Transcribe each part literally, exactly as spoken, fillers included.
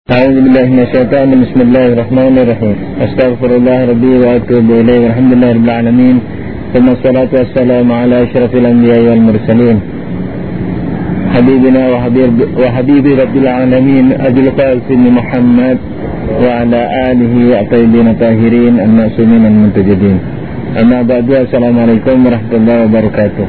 A'udzubillahi minasyaitonir rajim. Bismillahirrahmanirrahim. Astaghfirullah rabbi wa atubu ilaihi. Alhamdulillahirabbil alamin. Wassalatu wassalamu ala asyrafil anbiya'i wal mursalin. Habibina wa habib wa habibi rabbil alamin Abil Qasim Muhammad wa ala alihi at-tayyibin at-tahirin an-ma'sumin al-muntajidin. Amma ba'du. Assalamualaikum warahmatullahi wabarakatuh.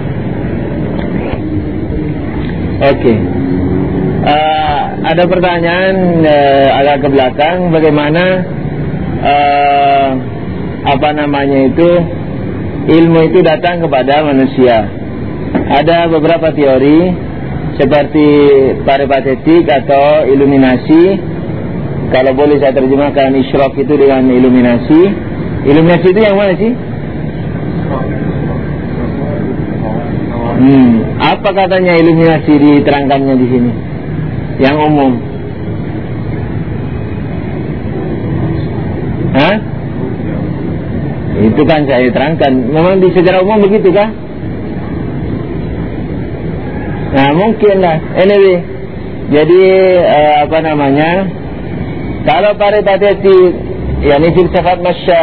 Oke. Okay. Uh, ada pertanyaan uh, agak ke belakang, bagaimana uh, apa namanya itu ilmu itu datang kepada manusia. Ada beberapa teori seperti peripatetik atau iluminasi. Kalau boleh saya terjemahkan isyraq itu dengan iluminasi. Iluminasi itu yang mana sih? Hmm, apa katanya iluminasi diterangkannya di sini? Yang umum. Hah? Itu kan saya terangkan. Memang di secara umum begitu kah? Nah mungkin lah. Anyway, jadi uh, apa namanya? Kalau peripatetik, yakni filsafat masya,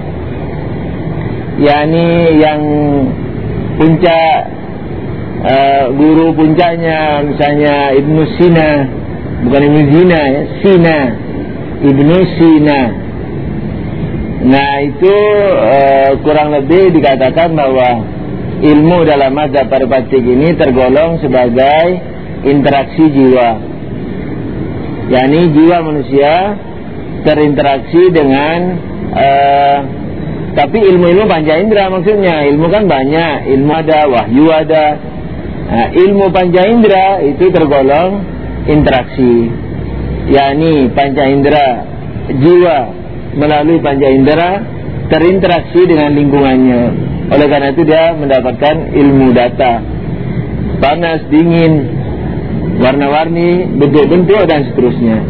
yakni yang puncak, Uh, guru puncaknya misalnya Ibnu Sina, bukan Ibnu Zina ya, Sina, Ibnu Sina. Nah itu uh, kurang lebih dikatakan bahwa ilmu dalam mazhab peripatetik ini tergolong sebagai interaksi jiwa, yakni jiwa manusia terinteraksi dengan uh, tapi ilmu-ilmu panca indera, maksudnya ilmu kan banyak, ilmu ada, wahyu ada. Nah, ilmu panca indera itu tergolong interaksi, yakni panca indera jiwa melalui panca indera terinteraksi dengan lingkungannya. Oleh karena itu dia mendapatkan ilmu data, panas, dingin, warna-warni, bentuk-bentuk dan seterusnya.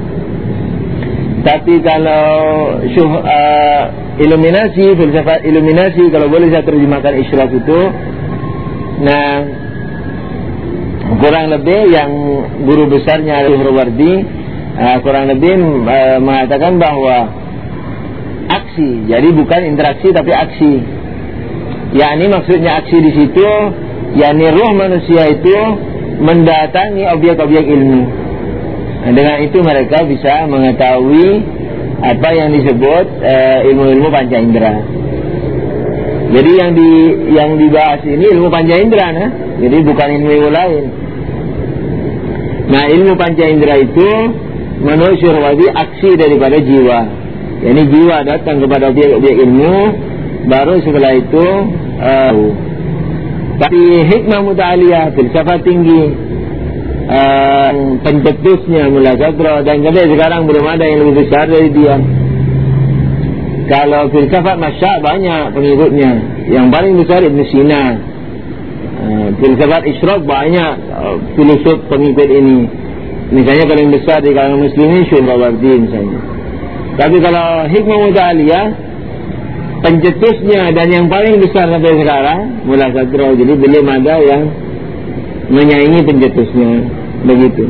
Tapi kalau syuh, uh, iluminasi, filsafat iluminasi, kalau boleh saya terjemahkan isyraq itu, nah kurang lebih yang guru besarnya Al-Hurwardi uh, kurang lebih uh, mengatakan bahwa aksi, jadi bukan interaksi tapi aksi. Yakni maksudnya aksi di situ, yakni ruh manusia itu mendatangi objek-objek ilmu. Nah, dengan itu mereka bisa mengetahui apa yang disebut uh, ilmu-ilmu panca indera. Jadi yang di yang dibahas ini ilmu panca indera, nah. Jadi bukan ilmu lain. Nah ilmu panca indera itu menurut Syurwadi aksi daripada jiwa. Yani jiwa datang kepada objek-objek ilmu, baru setelah itu uh, tapi hikmah muta'aliyah, filsafat tinggi, uh, pencetusnya Mullah Sadra, dan sampai sekarang belum ada yang lebih besar dari dia. Kalau filsafat masya' banyak pengikutnya. Yang paling besar Ibn Sina. uh, Filsafat isyraq banyak uh, filosof pengikut ini. Misalnya paling besar di kalangan muslimin Syuhrawardi misalnya. Tapi kalau hikmah muta'aliyah, pencetusnya dan yang paling besar sampai sekarang Mullah Sadra. Jadi belum ada yang menyaingi pencetusnya. Begitu.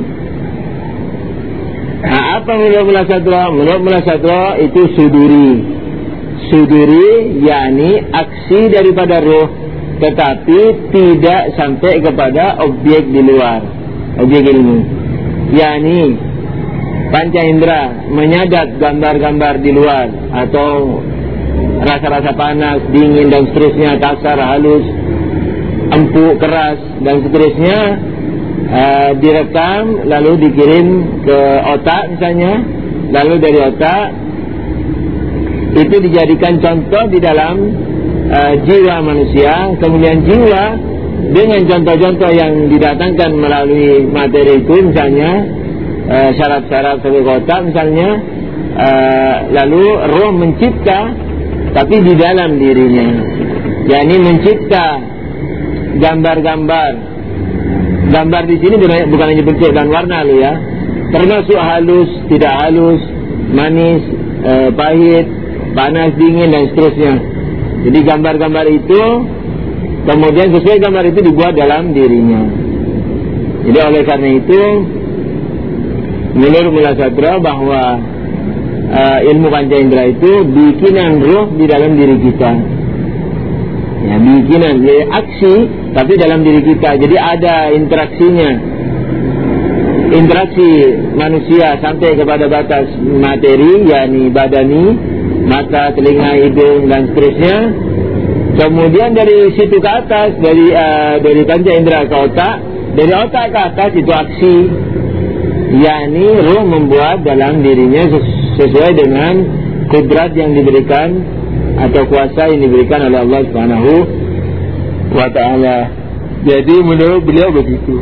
Nah, apa menurut Mullah Sadra? Menurut Mullah Sadra itu suduri. Suduri yakni aksi daripada roh, tetapi tidak sampai kepada objek di luar, objek ilmu. Yakni panca indera menyadap gambar-gambar di luar, atau rasa-rasa panas, dingin dan seterusnya, kasar, halus, empuk, keras dan seterusnya, uh, direkam lalu dikirim ke otak misalnya, lalu dari otak itu dijadikan contoh di dalam uh, jiwa manusia. Kemudian jiwa dengan contoh-contoh yang didatangkan melalui materi itu, misalnya uh, syarat-syarat sebagai kota misalnya, uh, lalu roh mencipta tapi di dalam dirinya, yakni mencipta gambar-gambar. Gambar di sini bukan hanya bentuk dan warna loh ya, termasuk halus, tidak halus, manis, uh, pahit, panas, dingin dan seterusnya. Jadi gambar-gambar itu kemudian sesuai gambar itu dibuat dalam dirinya. Jadi oleh karena itu menurut Mullah Sadra bahwa uh, ilmu panca indera itu bikinan roh di dalam diri kita. Ya, bikinan, jadi aksi tapi dalam diri kita. Jadi ada interaksinya. Interaksi manusia sampai kepada batas materi, yakni badani, mata, telinga, hidung dan seterusnya. Kemudian dari situ ke atas, dari uh, dari panca indera ke otak, dari otak ke atas itu aksi, yakni ruh membuat dalam dirinya sesuai dengan kudrat yang diberikan atau kuasa yang diberikan oleh Allah Subhanahu wa ta'ala. Jadi menurut beliau begitu.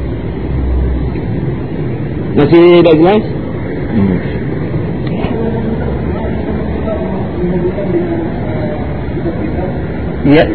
Masih tidak jelas? Hmm. Ya.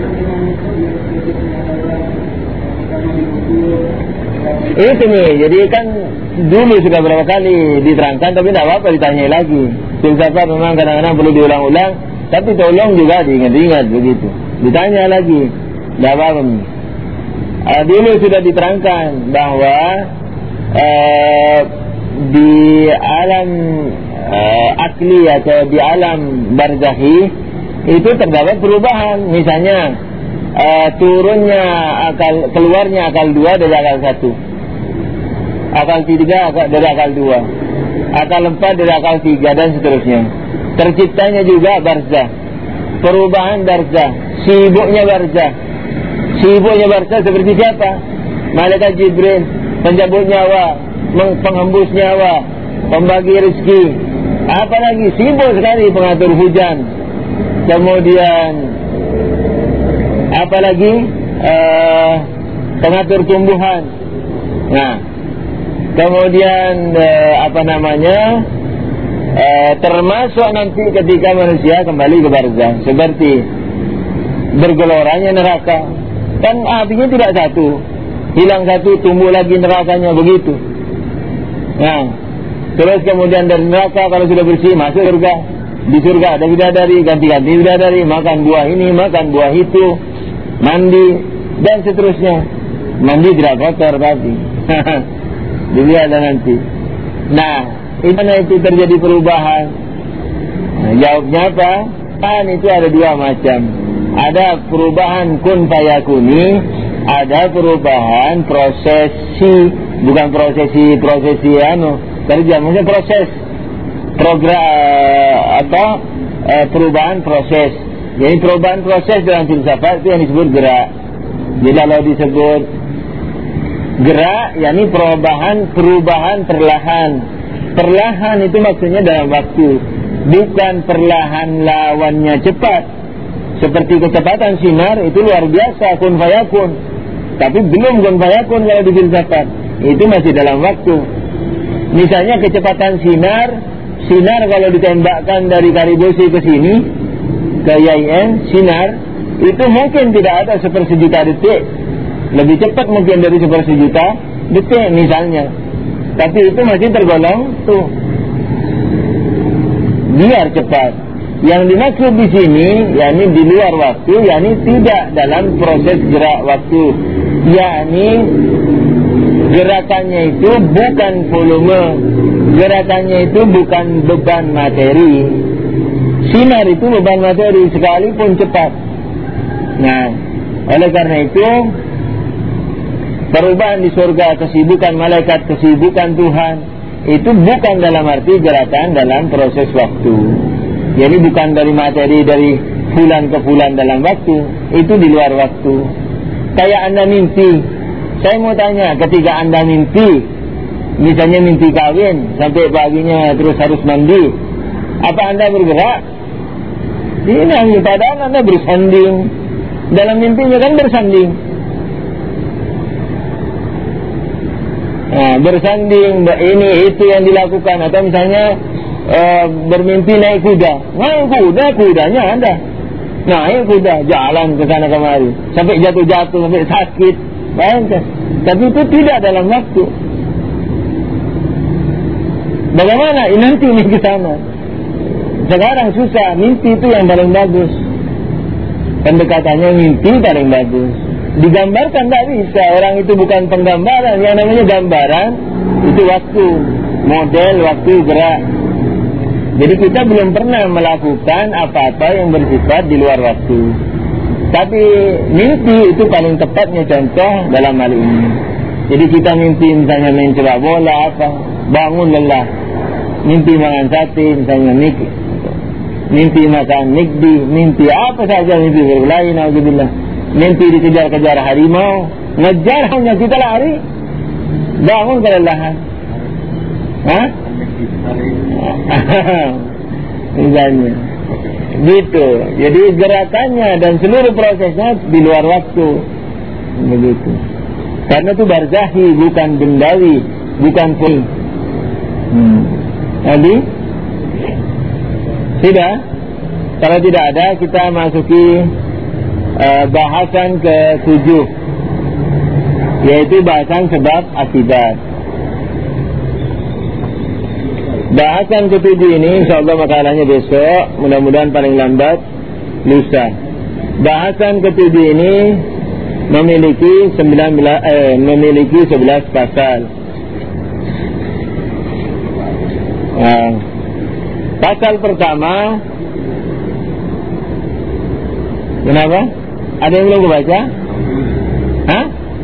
Itu nih, jadi kan dulu sudah berapa kali diterangkan, tapi tidak apa-apa ditanya lagi. Filsafat memang kadang-kadang perlu diulang-ulang, tapi tolong juga diingat-ingat begitu. Ditanya lagi, tidak apa-apa nih. Uh, dulu sudah diterangkan bahwa uh, di alam uh, akli atau di alam barzakhi itu terdapat perubahan. Misalnya uh, turunnya akal, keluarnya akal dua dari akal satu, akal tiga dari akal dua, akal empat dari akal tiga dan seterusnya. Terciptanya juga barzah, perubahan barzah, sibuknya barzah. Sibuknya barzah seperti siapa? Malaikat Jibril, pencabut nyawa, penghembus nyawa, pembagi rezeki. Apalagi sibuk sekali pengatur hujan. Kemudian apalagi uh, pengatur tumbuhan. Nah, kemudian uh, apa namanya? Uh, termasuk nanti ketika manusia kembali ke barzah, seperti bergeloranya neraka. Kan apinya tidak satu, hilang satu, tumbuh lagi nerakanya, begitu. Nah, terus kemudian dari neraka kalau sudah bersih masuk surga. Di surga ada bidadari, ganti-ganti bidadari, makan buah ini, makan buah itu, mandi dan seterusnya. Mandi tidak kotor tapi dilihat nanti. Nah, itu itu terjadi perubahan. Nah, jawabnya apa? Kan itu ada dua macam. Ada perubahan kun fayakuni, ada perubahan prosesi, bukan prosesi prosesi anu, kerja, maksudnya proses program atau uh, perubahan proses. Jadi perubahan proses dalam filsafat itu yang disebut gerak. Jadi kalau disebut gerak, yakni perubahan perubahan perlahan. Perlahan itu maksudnya dalam waktu, bukan perlahan lawannya cepat. Seperti kecepatan sinar itu luar biasa, kun fayakun. Tapi belum kun fayakun kalau di filsafat. Itu masih dalam waktu. Misalnya kecepatan sinar, sinar kalau ditembakkan dari Karibosi ke sini, ke Y I N, sinar itu mungkin tidak ada sepersejuta detik, lebih cepat mungkin dari sepersejuta detik misalnya. Tapi itu masih tergolong tuh biar cepat. Yang dimaksud di sini, yakni di luar waktu, yakni tidak dalam proses gerak waktu, yakni gerakannya itu bukan volume, gerakannya itu bukan beban materi. Sinar itu beban materi sekalipun cepat. Nah, oleh karena itu perubahan di surga, kesibukan malaikat, kesibukan Tuhan itu bukan dalam arti gerakan dalam proses waktu. Jadi bukan dari materi dari fulan ke fulan dalam waktu, itu di luar waktu. Kayak Anda mimpi. Saya mau tanya, ketika Anda mimpi, misalnya mimpi kawin sampai paginya terus harus mandi, apa Anda bergerak? Tidak, padahal Anda bersanding. Dalam mimpinya kan bersanding. Nah, bersanding, ini itu yang dilakukan. Atau misalnya e, bermimpi naik kuda. Naik kuda, kudanya Anda naik kuda, jalan ke sana kemari sampai jatuh-jatuh, sampai sakit. Bayangkan. Tapi itu tidak dalam waktu. Bagaimana? Ini nanti ini ke sana. Sekarang susah. Mimpi itu yang paling bagus. Pendekatannya mimpi paling bagus. Digambarkan tak bisa. Orang itu bukan penggambaran. Yang namanya gambaran itu waktu. model, waktu, gerak. Jadi kita belum pernah melakukan apa-apa yang bersifat di luar waktu. Tapi mimpi itu paling tepatnya contoh dalam hal ini. Jadi kita mimpi misalnya main sepak bola apa, bangun lelah. Mimpi makan sate misalnya, mimpi, mimpi makan nikdi, mimpi apa saja, mimpi berlain, alhamdulillah. Mimpi dikejar-kejar harimau, ngejar hanya kita lari, bangun kelelahan. Hah? Misalnya gitu. Jadi gerakannya dan seluruh prosesnya di luar waktu. Begitu. Karena itu barzahi, bukan bendawi, bukan full. Hmm. Jadi tidak. Kalau tidak ada, kita masuki uh, bahasan ke tujuh, yaitu bahasan sebab akibat. Bahasan ketujuh ini insyaallah makalahnya besok, mudah-mudahan paling lambat lusa. Bahasan ketujuh ini memiliki sembilan belas eh, memiliki sebelas pasal. Nah, pasal pertama, kenapa? Ada yang belum baca? Hah?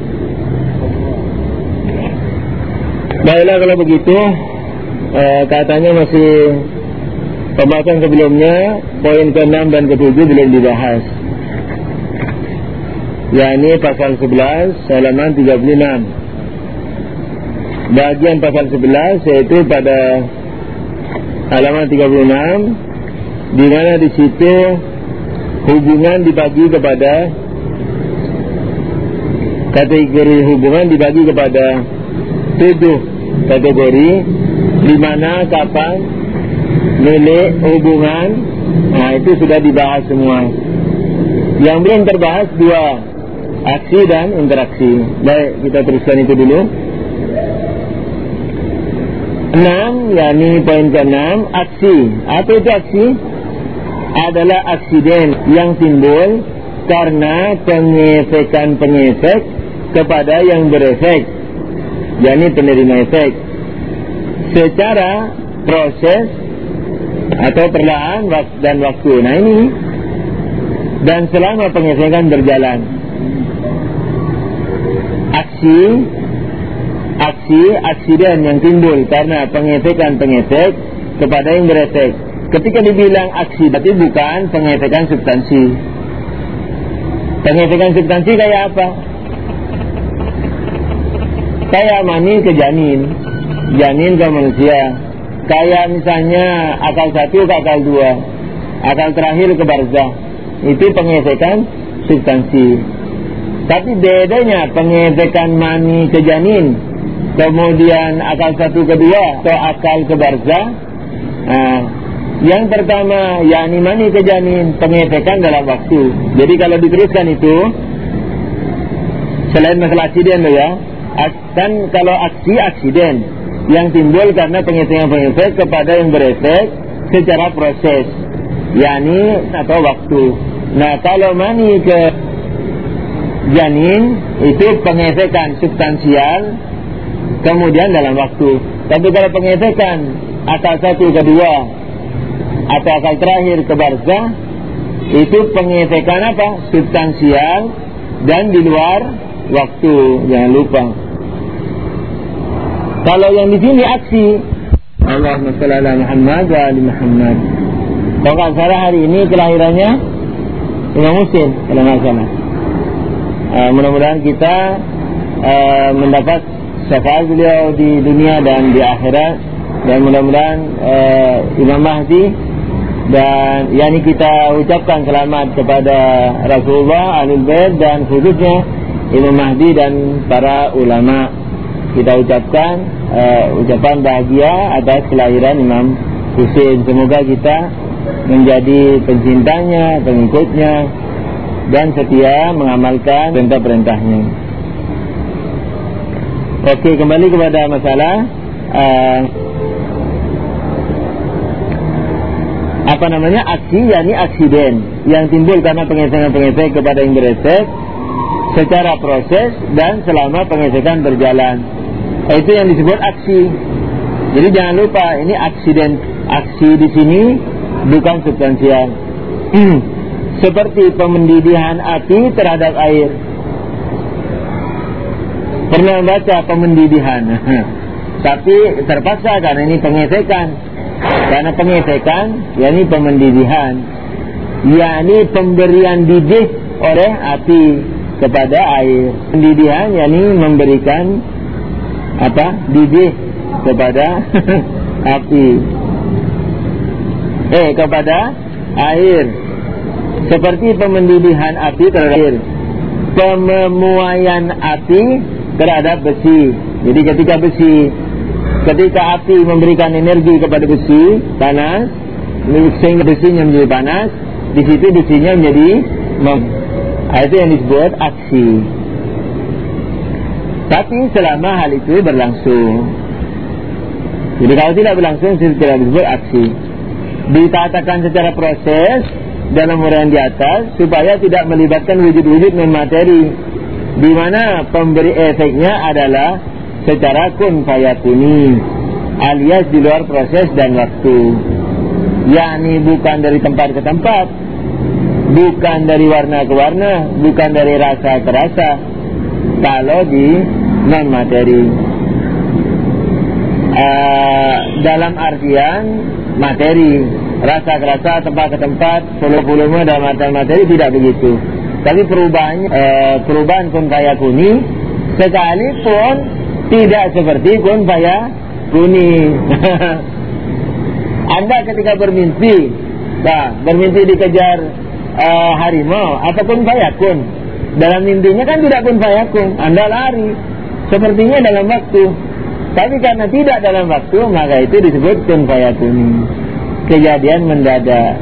Baiklah kalau begitu. Eh, katanya masih pembahasan sebelumnya, poin ke enam dan ke tujuh belum dibahas. yakni pasal sebelas halaman tiga puluh enam. Bagian pasal sebelas yaitu pada halaman tiga puluh enam, di mana di situ hubungan dibagi kepada kategori hubungan dibagi kepada tujuh kategori, di mana kapan, milik, hubungan. Nah, itu sudah dibahas semua. Yang belum terbahas dua, aksi dan interaksi. Baik, kita teruskan itu dulu. Enam, yakni poin ke enam, aksi. Apa itu aksi? Adalah aksiden yang timbul karena pengefekan pengefek kepada yang berefek, yakni penerima efek, secara proses atau perlahan dan waktu. Nah ini, dan selama pengefekan berjalan, aksi aksi aksiden yang timbul karena pengefekan pengefek kepada yang berefek. Ketika dibilang aksi, berarti bukan pengefekan substansi. Pengefekan substansi kayak apa? Kayak mani ke janin, janin ke manusia. Kayak misalnya akal satu ke akal dua, akal terakhir ke barzah. Itu pengefekan substansi. Tapi bedanya pengefekan mani ke janin, kemudian akal satu ke dua, atau akal ke barzah. Nah, yang pertama, yakni mani ke janin, pengefekan dalam waktu. Jadi kalau diteruskan itu, selain masalah aksiden ya, kan kalau aksi aksiden yang timbul karena pengefekan-pengefek kepada yang berefek secara proses, yakni atau waktu. Nah, kalau mani ke janin itu pengefekan substansial kemudian dalam waktu. Tapi kalau pengefekan akal satu ke dua atau akal terakhir ke barzah, itu pengefekan apa? Substansial dan di luar waktu. Jangan lupa. Kalau yang di sini aksi, Allahumma shalli ala Muhammad wa ali Muhammad. Kalau nggak salah hari ini kelahirannya Imam Muslim, kalau nggak salah. Uh, mudah-mudahan kita uh, mendapat syafaat beliau di dunia dan di akhirat, dan mudah-mudahan uh, Imam Mahdi, dan yakni kita ucapkan selamat kepada Rasulullah, Ahlul Bait, dan khususnya Imam Mahdi dan para ulama. Kita ucapkan uh, ucapan bahagia atas kelahiran Imam Husain. Semoga kita menjadi pencintanya, pengikutnya, dan setia mengamalkan perintah-perintahnya. Oke, kembali kepada masalah uh, apa namanya aksi, yakni aksiden yang timbul karena pengefekan-pengefek kepada yang berefek secara proses dan selama pengefekan berjalan. Itu yang disebut aksi. Jadi jangan lupa ini aksiden, aksi di sini bukan substansial. Seperti pemendidihan api terhadap air. Pernah baca pemendidihan, tapi terpaksa karena ini pengesekan. Karena pengesekan, yakni pemendidihan, yakni pemberian didih oleh api kepada air. Pendidihan yakni memberikan apa? Didih kepada api. Eh kepada air. Seperti pemendidihan api terhadap air. Pememuaian api terhadap besi. Jadi ketika besi, ketika api memberikan energi kepada besi panas, sehingga besinya menjadi panas, di situ besinya menjadi mem. Itu yang disebut aksi. Tapi selama hal itu berlangsung. Jadi kalau tidak berlangsung, tidak disebut aksi. Ditatakan secara proses dalam uraian di atas supaya tidak melibatkan wujud-wujud non-materi, di mana pemberi efeknya adalah secara kun fayakuni, alias di luar proses dan waktu, yakni bukan dari tempat ke tempat, bukan dari warna ke warna, bukan dari rasa ke rasa. Kalau di non materi, uh, dalam artian materi, rasa ke rasa, tempat ke tempat, volume dalam artian materi, tidak begitu. Tapi perubahannya, uh, perubahan kun fayakuni sekalipun tidak seperti kun fayakuni. Anda ketika bermimpi, nah, bermimpi dikejar uh, harimau, apa kun fayakun? Dalam mimpinya kan tidak kun fayakun, Anda lari, sepertinya dalam waktu. Tapi karena tidak dalam waktu, maka itu disebut kun fayakuni, kejadian mendadak.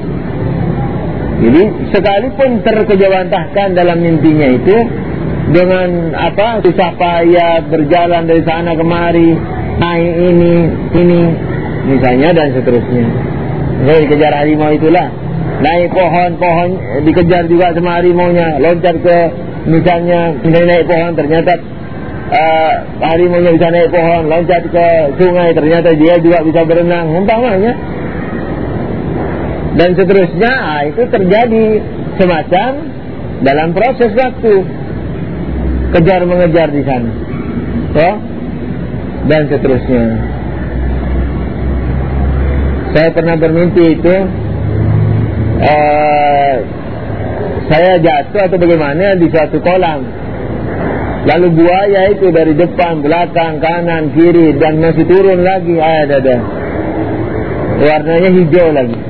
Jadi sekalipun terkejawantahkan dalam mimpinya itu dengan apa, susah payah berjalan dari sana kemari, naik ini, ini, misalnya dan seterusnya. Jadi dikejar harimau itulah, naik pohon-pohon dikejar juga sama harimaunya, loncat ke misalnya naik pohon, ternyata uh, harimaunya bisa naik pohon, loncat ke sungai, ternyata dia juga bisa berenang, umpamanya. Dan seterusnya, ah, itu terjadi semacam dalam proses waktu, kejar mengejar di sana, oh? Dan seterusnya. Saya pernah bermimpi itu, uh, saya jatuh atau bagaimana di suatu kolam, lalu buaya itu dari depan, belakang, kanan, kiri, dan masih turun lagi, ada ada, warnanya hijau lagi.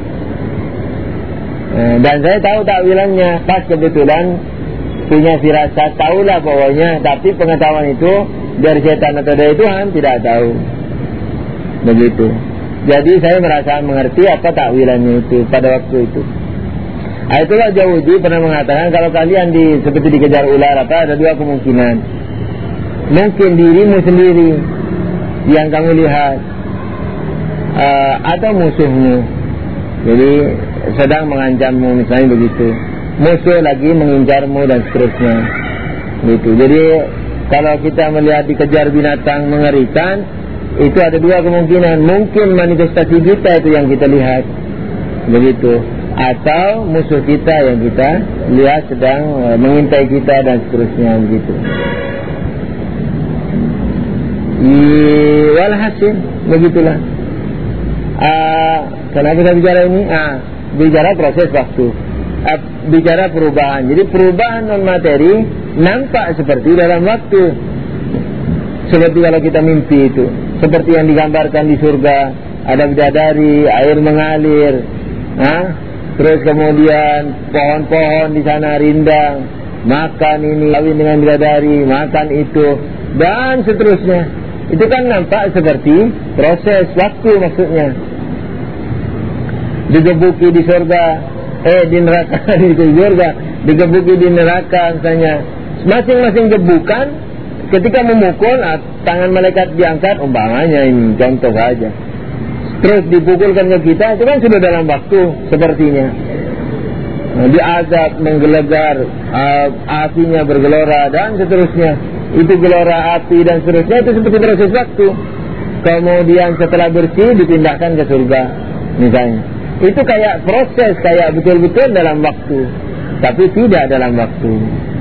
Dan saya tahu takwilannya, pas kebetulan punya firasat, tahulah pokoknya, tapi pengetahuan itu dari setan atau dari Tuhan tidak tahu. Begitu. Jadi saya merasa mengerti apa takwilannya itu pada waktu itu. Itulah Jawudi pernah mengatakan, kalau kalian di, seperti dikejar ular, apa, ada dua kemungkinan. Mungkin dirimu sendiri yang kamu lihat, uh, atau musuhmu. Jadi sedang mengancammu, misalnya begitu. Musuh lagi mengincarmu dan seterusnya. Gitu. Jadi kalau kita melihat dikejar binatang mengerikan, itu ada dua kemungkinan. Mungkin manifestasi kita itu yang kita lihat, begitu. Atau musuh kita yang kita lihat sedang uh, mengintai kita dan seterusnya, begitu. Walhasil begitulah. Uh, kenapa kita bicara ini? Ah, bicara proses waktu, uh, bicara perubahan. Jadi perubahan non materi nampak seperti dalam waktu, seperti kalau kita mimpi itu, seperti yang digambarkan di surga, ada bidadari, air mengalir, ah, terus kemudian pohon-pohon di sana rindang, makan ini, kawin dengan bidadari, makan itu, dan seterusnya. Itu kan nampak seperti proses waktu, maksudnya. Digebuki di surga, eh di neraka, di surga, digebuki di neraka, misalnya. Masing-masing gebukan, ketika memukul, tangan malaikat diangkat, umpamanya ini contoh saja. Terus dipukulkan ke kita, itu kan sudah dalam waktu, sepertinya. Nah, diazab, menggelegar, uh, apinya bergelora dan seterusnya. Itu gelora api dan seterusnya, itu seperti proses waktu. kemudian setelah bersih dipindahkan ke surga misalnya. Itu kayak proses, kayak betul-betul dalam waktu, tapi tidak dalam waktu.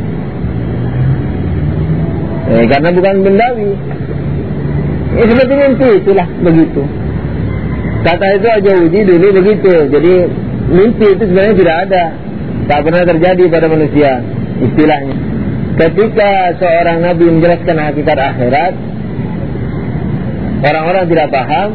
Eh, karena bukan bendawi. Eh, seperti mimpi, itulah begitu. Kata itu aja uji dulu begitu. Jadi mimpi itu sebenarnya tidak ada, tak pernah terjadi pada manusia istilahnya. Ketika seorang nabi menjelaskan hakikat akhirat, orang-orang tidak paham,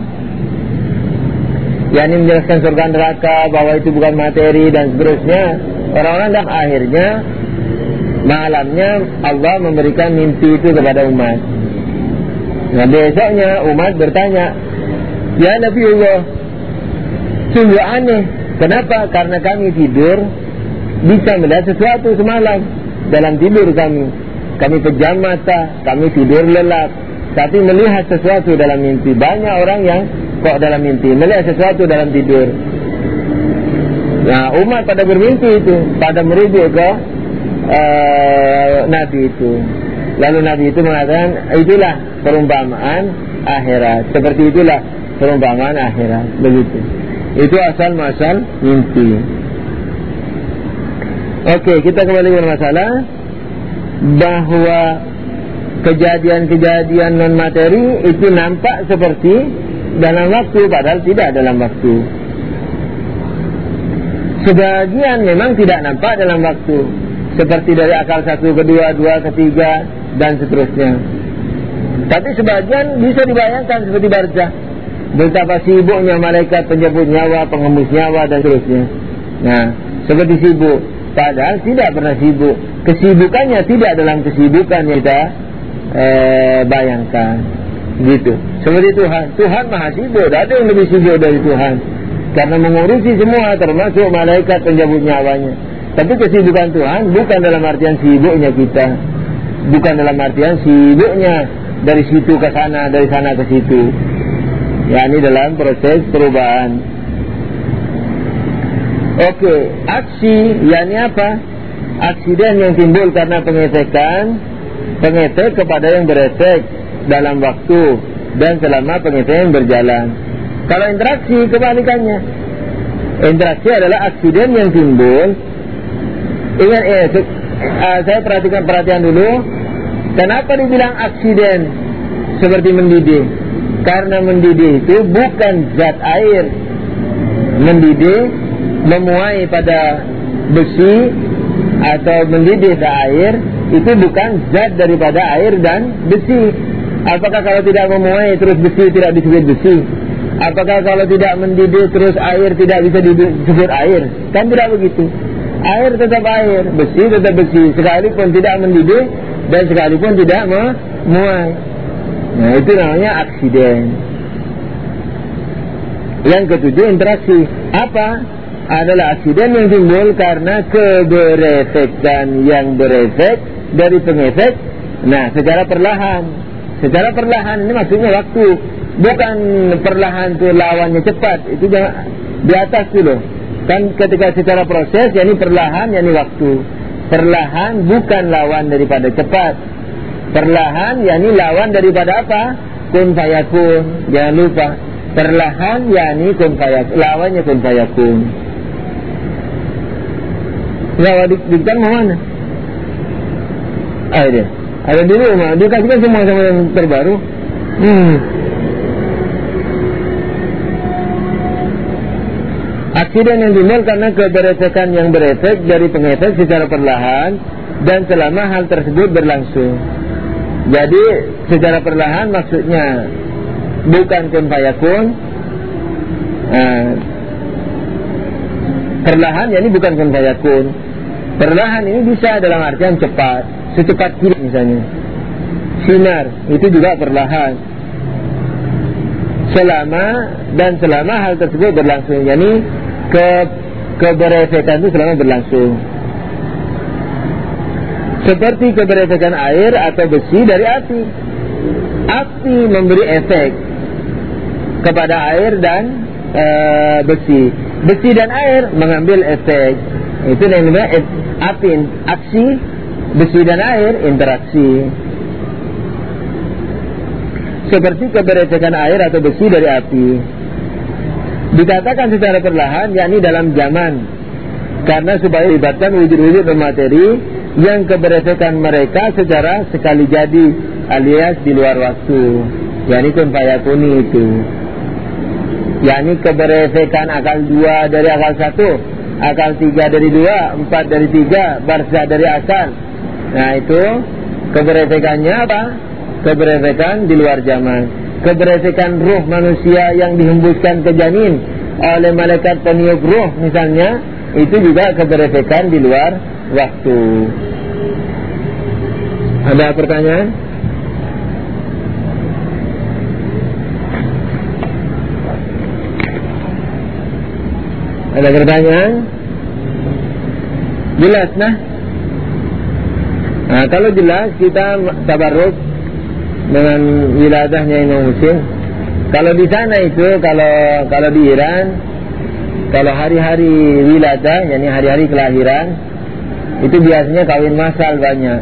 yakni menjelaskan surga neraka, bahwa itu bukan materi dan seterusnya. Orang-orang dan akhirnya malamnya Allah memberikan mimpi itu kepada umat. Nah besoknya umat bertanya, ya Nabi Allah, sungguh aneh. Kenapa? Karena kami tidur bisa melihat sesuatu semalam. Dalam tidur kami Kami pejam mata, kami tidur lelap, tapi melihat sesuatu dalam mimpi. Banyak orang yang kok dalam mimpi melihat sesuatu dalam tidur. Nah umat pada bermimpi itu, pada merujuk ke uh, Nabi itu. Lalu Nabi itu mengatakan, itulah perumpamaan akhirat. Seperti itulah perumpamaan akhirat. Begitu. Itu asal masal mimpi. Oke, kita kembali ke masalah bahwa kejadian-kejadian non materi itu nampak seperti dalam waktu, padahal tidak dalam waktu. Sebagian memang tidak nampak dalam waktu, seperti dari akal satu, kedua, dua, ketiga, dan seterusnya. Tapi sebagian bisa dibayangkan seperti barzah, betapa sibuknya malaikat penjemput nyawa, pengembus nyawa, dan seterusnya. Nah, seperti sibuk, padahal tidak pernah sibuk. Kesibukannya tidak dalam kesibukan yang kita eh, bayangkan. Gitu. Seperti Tuhan, Tuhan maha sibuk, tidak ada yang lebih sibuk dari Tuhan, karena mengurusi semua, termasuk malaikat penjemput nyawanya. Tapi kesibukan Tuhan bukan dalam artian sibuknya kita, bukan dalam artian sibuknya dari situ ke sana, dari sana ke situ. Ya, ini dalam proses perubahan. Oke, aksi, yakni apa? Aksiden yang timbul karena pengefekan, pengefek kepada yang berefek dalam waktu dan selama pengefek berjalan. Kalau interaksi, kebalikannya. Interaksi adalah aksiden yang timbul. Ingat, eh, uh, saya perhatikan perhatian dulu. Kenapa dibilang aksiden seperti mendidih? Karena mendidih itu bukan zat air. Mendidih, memuai pada besi atau mendidih ke air, itu bukan zat daripada air dan besi. Apakah kalau tidak memuai terus besi tidak disebut besi? Apakah kalau tidak mendidih terus air tidak bisa disebut air? Kan tidak begitu. Air tetap air, besi tetap besi, sekalipun tidak mendidih dan sekalipun tidak memuai. Nah, itu namanya aksiden. Yang ketujuh, interaksi. Apa? Adalah aksiden yang timbul karena keberefekan yang berefek dari pengefek. Nah, secara perlahan. Secara perlahan ini maksudnya waktu. Bukan perlahan itu lawannya cepat. Itu di atas dulu. Kan ketika secara proses, yakni perlahan, yakni waktu. Perlahan bukan lawan daripada cepat. Perlahan yakni lawan daripada apa? Kun fayakun. Jangan lupa. Perlahan yakni kun fayakun, lawannya kun fayakun. Lawan diktan mau mana? Ayo dia. Ada di rumah. Dia kasihkan semua sama yang terbaru. Hmm. Aksiden yang timbul karena keberefekan yang berefek dari pengefek secara perlahan dan selama hal tersebut berlangsung. Jadi secara perlahan maksudnya bukan kun fayakun. Nah, perlahan ya ini bukan kun fayakun. Perlahan ini bisa dalam artian cepat, secepat kilat misalnya. Sinar itu juga perlahan. Selama dan selama hal tersebut berlangsung, yakni ke keberefekan itu selama berlangsung. Seperti keberefekan air atau besi dari api. Api memberi efek kepada air dan e, besi. Besi dan air mengambil efek. Itu yang namanya api, aksi. Besi dan air interaksi. seperti keberesekan air atau besi dari api. Dikatakan secara perlahan, yakni dalam zaman, karena supaya melibatkan wujud-wujud materi yang keberesekan mereka secara sekali jadi, alias di luar waktu, yakni kun fayakuni itu, yakni keberesekan akal dua dari akal satu, akal tiga dari dua, empat dari tiga, barzah dari asal. Nah itu keberesekannya apa? Keberesekan di luar zaman. Keberesekan ruh manusia yang dihembuskan ke janin oleh malaikat peniup ruh misalnya, itu juga keberesekan di luar waktu. Ada pertanyaan? Ada pertanyaan? Jelas nah? Nah kalau jelas kita tabarruk dengan wiladahnya Imam Husain. Kalau di sana itu, kalau kalau di Iran, kalau hari-hari wiladah, yakni hari-hari kelahiran, itu biasanya kawin massal banyak.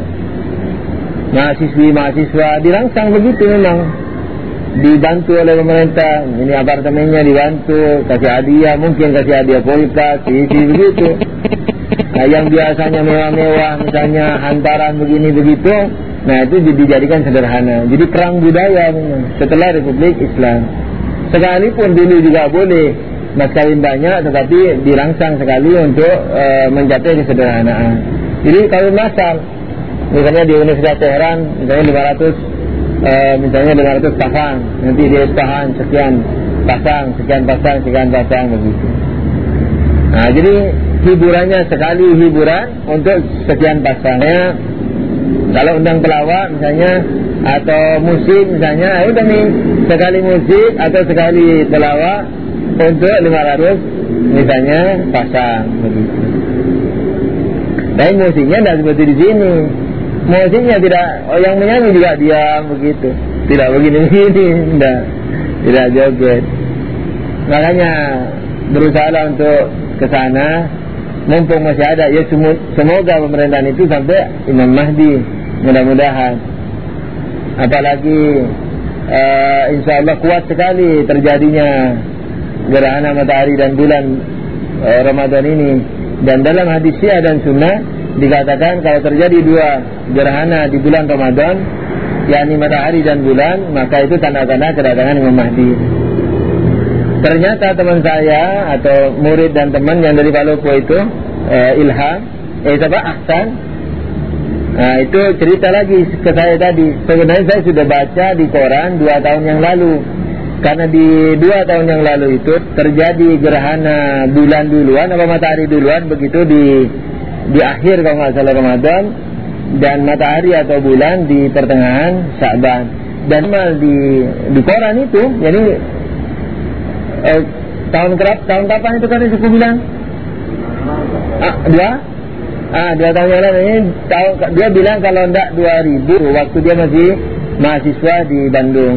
Mahasiswi-mahasiswa dirangsang begitu memang, dibantu oleh pemerintah. Ini apartemennya dibantu, kasih hadiah, mungkin kasih hadiah kulkas, isi begitu. Nah yang biasanya mewah-mewah, misalnya hantaran begini begitu, nah itu dijadikan sederhana. Jadi perang budaya memang setelah Republik Islam. Sekalipun dulu juga boleh mas kawin banyak, tetapi dirangsang sekali untuk e, mencapai kesederhanaan. Jadi kawin massal, misalnya di Universitas Teheran, misalnya lima ratus, e, misalnya lima ratus pasang, nanti di Isfahan sekian pasang, sekian pasang, sekian pasang begitu. Nah jadi hiburannya sekali hiburan untuk sekian pasangnya. Kalau undang pelawak misalnya, atau musik misalnya, udah nih sekali musik atau sekali pelawak untuk lima ratus misalnya pasang begitu. Tapi musiknya tidak seperti di sini. Musiknya tidak, oh yang menyanyi juga diam begitu, tidak begini-begini, tidak, tidak joget. Makanya berusaha untuk ke sana, mumpung masih ada. Ya semoga pemerintahan itu sampai Imam Mahdi, mudah-mudahan. Apalagi uh, insya Allah kuat sekali terjadinya gerhana matahari dan bulan uh, Ramadan ini. Dan dalam hadis Syiah dan Sunnah dikatakan kalau terjadi dua gerhana di bulan Ramadan, yakni matahari dan bulan, maka itu tanda-tanda kedatangan Imam Mahdi. Ternyata teman saya atau murid dan teman yang dari Palopo itu, uh, Ilham, eh apa Ahsan, nah itu cerita lagi ke saya tadi. Sebenarnya saya sudah baca di koran dua tahun yang lalu. Karena di dua tahun yang lalu itu terjadi gerhana bulan duluan apa matahari duluan, begitu di di akhir kalau nggak salah Ramadan, dan matahari atau bulan di pertengahan Sya'ban. Dan mal di di koran itu, jadi eh, tahun kerap tahun kapan itu kan suku bilang? Ah, dua? Ah, dua tahun yang lalu ini tahu, dia bilang kalau enggak dua ribu, waktu dia masih mahasiswa di Bandung.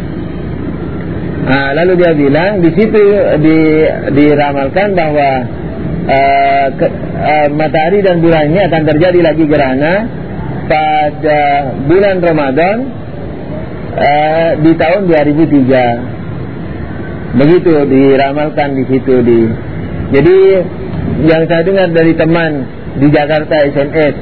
Ah, lalu dia bilang di situ di, diramalkan bahwa uh, ke, uh, matahari dan bulan ini akan terjadi lagi gerhana pada bulan Ramadan uh, di tahun dua ribu tiga. Begitu diramalkan di situ di. Jadi yang saya dengar dari teman di Jakarta S M S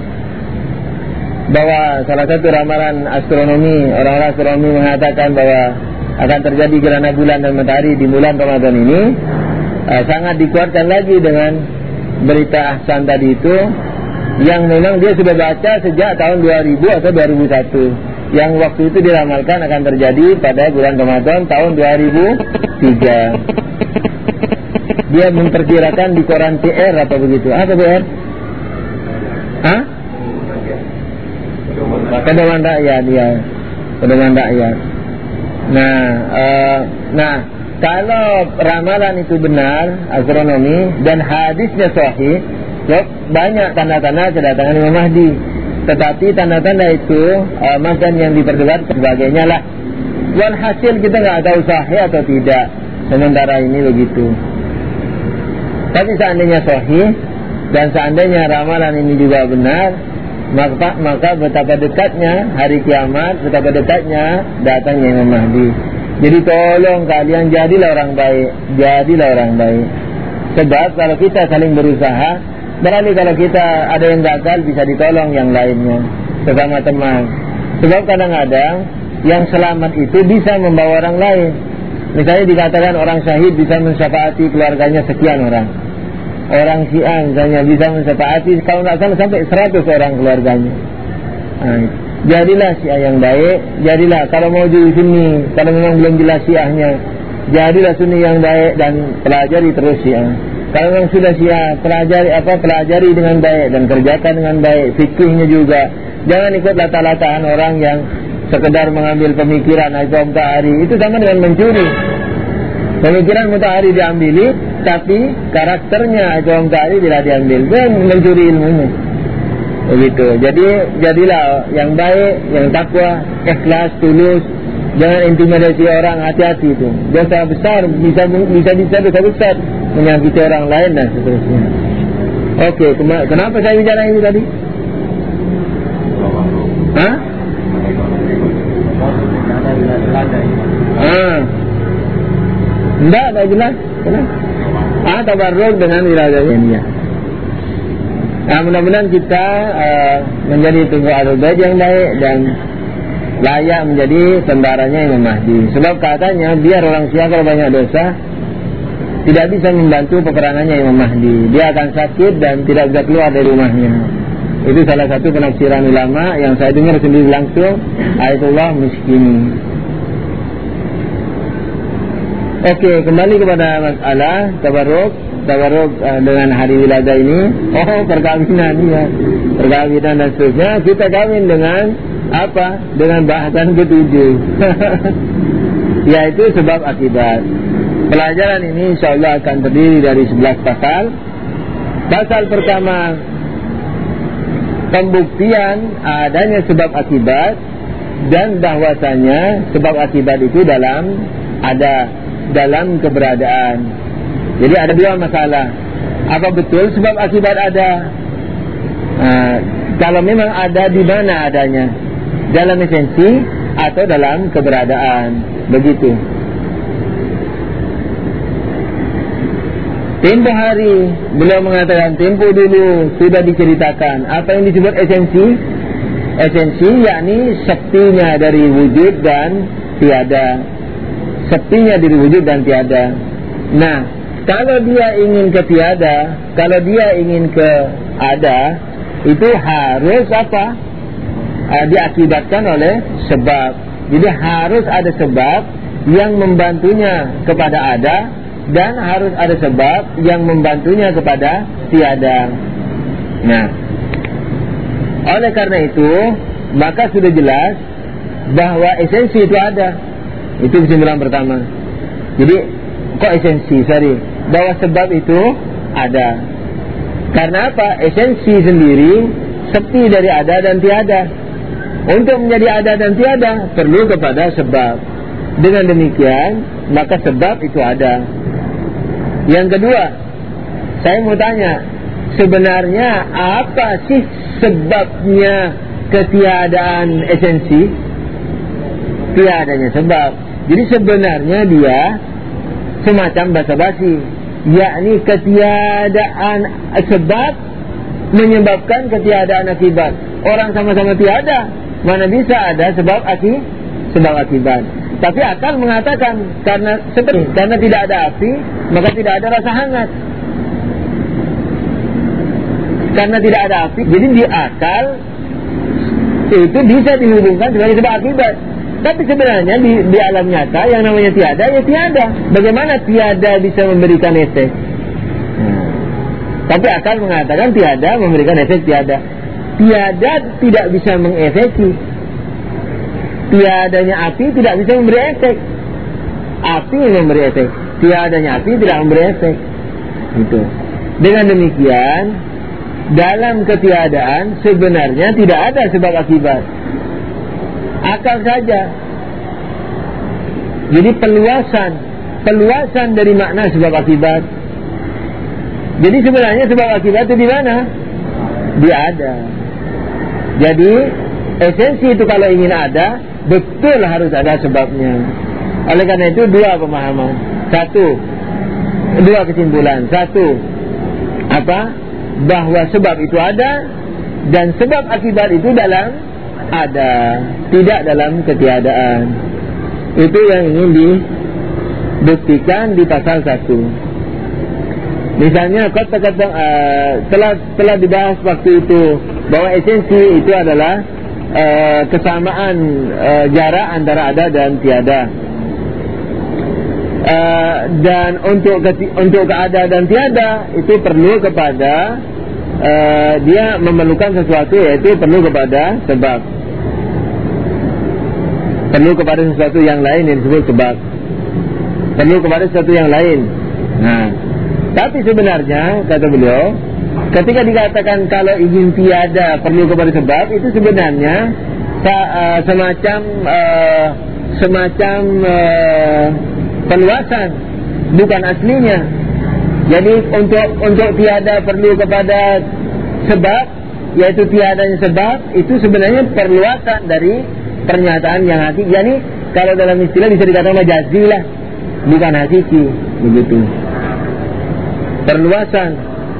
bahwa salah satu ramalan astronomi, orang-orang astronomi mengatakan bahwa akan terjadi gerhana bulan dan matahari di bulan Ramadan ini, eh, sangat dikuatkan lagi dengan berita Ahsan tadi itu, yang memang dia sudah baca sejak tahun dua ribu atau dua ribu satu, yang waktu itu diramalkan akan terjadi pada bulan Ramadan tahun dua ribu tiga. Dia memperkirakan di koran P R apa begitu. Apa P R? Hah? Pedoman rakyat, ya. Pedoman rakyat. Nah, uh, nah kalau ramalan itu benar astronomi dan hadisnya sahih, so, banyak tanda-tanda kedatangan Imam Mahdi. Tetapi tanda-tanda itu uh, makan yang diperdebatkan sebagainya lah. Walhasil kita nggak tahu sahih atau tidak sementara ini begitu. Tapi seandainya sahih dan seandainya ramalan ini juga benar, maka maka betapa dekatnya hari kiamat, betapa dekatnya datangnya Imam Mahdi. Jadi tolong kalian jadilah orang baik, jadilah orang baik. Sebab kalau kita saling berusaha, berarti kalau kita ada yang gagal bisa ditolong yang lainnya sesama teman. Sebab kadang-kadang yang selamat itu bisa membawa orang lain. Misalnya dikatakan orang syahid bisa mensyafaati keluarganya sekian orang. Orang Syiah misalnya bisa mensyafaati kalau tidak salah sampai seratus orang keluarganya. Nah, jadilah Syiah yang baik, jadilah kalau mau jadi Sunni, kalau memang belum jelas Syiahnya, jadilah Sunni yang baik dan pelajari terus Syiah. Kalau memang sudah Syiah, pelajari apa pelajari dengan baik dan kerjakan dengan baik, fikihnya juga. Jangan ikut lata-lataan orang yang sekedar mengambil pemikiran Aizah Mutahari, itu sama dengan mencuri. Pemikiran Mutahari diambili, tapi karakternya Aizah Mutahari tidak diambil, dan mencuri ilmunya. Begitu. Jadi jadilah yang baik, yang takwa, ikhlas, tulus. Jangan intimidasi orang, hati-hati itu. Dosa besar bisa bisa bisa dosa besar, menyakiti orang lain dan seterusnya. Oke, kenapa saya bicara ini tadi? Hah? Ah, enggak, enggak jelas. Kenapa? Ah, tabarruk dengan wilayah ini. Nah, mudah-mudahan kita uh, menjadi tunggu Ahlul Bait yang baik dan layak menjadi tentaranya Imam Mahdi. Sebab katanya biar orang Syiah kalau banyak dosa tidak bisa membantu peperangannya Imam Mahdi. Dia akan sakit dan tidak bisa keluar dari rumahnya. Itu salah satu penafsiran ulama yang saya dengar sendiri langsung, Ayatullah Miskini. Oke, kembali kepada masalah tabarruk, tabarruk uh, dengan hari wiladah ini. Oh, perkawinan ya, perkawinan dan seterusnya. Kita kawin dengan apa? Dengan bahasan ketujuh, yaitu sebab akibat. Pelajaran ini insyaallah akan terdiri dari sebelas pasal. Pasal pertama, pembuktian adanya sebab akibat dan bahwasanya sebab akibat itu dalam ada dalam keberadaan. Jadi ada dua masalah. Apa betul sebab akibat ada? Nah, kalau memang ada, di mana adanya? Dalam esensi atau dalam keberadaan? Begitu. Tempoh hari beliau mengatakan, tempoh dulu sudah diceritakan apa yang disebut esensi. Esensi yakni sektinya dari wujud dan tiada. Sektinya dari wujud dan tiada. Nah, kalau dia ingin ke tiada, kalau dia ingin ke ada, itu harus apa? Uh, diakibatkan oleh sebab. Jadi harus ada sebab yang membantunya kepada ada, dan harus ada sebab yang membantunya kepada tiada. Nah, oleh karena itu, maka sudah jelas bahwa esensi itu ada. Itu kesimpulan pertama. Jadi kok esensi, sorry, bahwa sebab itu ada. Karena apa? Esensi sendiri sepi dari ada dan tiada. Untuk menjadi ada dan tiada perlu kepada sebab. Dengan demikian maka sebab itu ada. Yang kedua, saya mau tanya, sebenarnya apa sih sebabnya ketiadaan esensi? Tiadanya sebab. Jadi sebenarnya dia semacam basa-basi, yakni ketiadaan sebab menyebabkan ketiadaan akibat. Orang sama-sama tiada, mana bisa ada sebab aki, sebab akibat. Tapi akal mengatakan karena seperti karena tidak ada api, maka tidak ada rasa hangat. Karena tidak ada api, jadi di akal itu bisa dihubungkan sebagai sebab akibat. Tapi sebenarnya di, di alam nyata yang namanya tiada, ya tiada. Bagaimana tiada bisa memberikan efek? Nah, tapi akal mengatakan tiada memberikan efek tiada. Tiada tidak bisa mengefeki. Tiadanya api tidak bisa memberi efek. Api yang memberi efek. Tiadanya api tidak memberi efek. Gitu. Dengan demikian, dalam ketiadaan sebenarnya tidak ada sebab akibat. Akal saja. Jadi peluasan Peluasan dari makna sebab akibat. Jadi sebenarnya sebab akibat itu di mana? Dia ada. Jadi esensi itu kalau ingin ada, betul harus ada sebabnya. Oleh karena itu dua pemahaman. Satu, dua kesimpulan. Satu, apa? Bahwa sebab itu ada, dan sebab akibat itu dalam ada, tidak dalam ketiadaan. Itu yang ingin dibuktikan di pasal satu. Misalnya kata-kata uh, telah telah dibahas waktu itu bahwa esensi itu adalah uh, kesamaan uh, jarak antara ada dan tiada. Uh, dan untuk untuk keada dan tiada itu perlu kepada uh, dia memerlukan sesuatu, yaitu perlu kepada sebab. Perlu kepada sesuatu yang lain yang disebut sebab. Perlu kepada sesuatu yang lain. Nah, tapi sebenarnya kata beliau, ketika dikatakan kalau ingin tiada perlu kepada sebab, itu sebenarnya uh, semacam uh, semacam uh, perluasan, bukan aslinya. Jadi untuk untuk tiada perlu kepada sebab, yaitu tiadanya sebab, itu sebenarnya perluasan dari pernyataan yang hakiki. Jadi kalau dalam istilah bisa dikatakan majazi lah, bukan hakiki, begitu. Perluasan,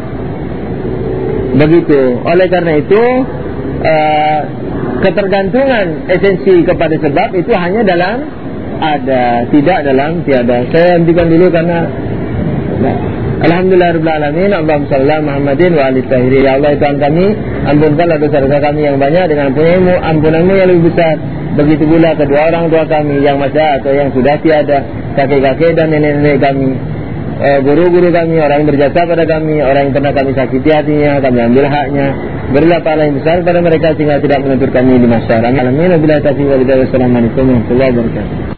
begitu. Oleh karena itu uh, ketergantungan esensi kepada sebab itu hanya dalam ada, tidak dalam tiada. Saya hentikan dulu karena nah, alhamdulillahirabbil alamin. Allahumma shalli ala Muhammadin wa ali tahirin. Ya Allah Tuhan kami, ampunkanlah dosa-dosa kami yang banyak dengan ampunanmu, ampunanmu yang lebih besar. Begitu pula kedua orang tua kami yang masih atau yang sudah tiada, kakek-kakek dan nenek-nenek kami, eh, guru-guru kami, orang yang berjasa pada kami, orang yang pernah kami sakiti hatinya, kami ambil haknya. Berilah pahala yang besar pada mereka sehingga tidak menegur kami di masyarakat. Alhamdulillah. Wassalamualaikum warahmatullahi wabarakatuh.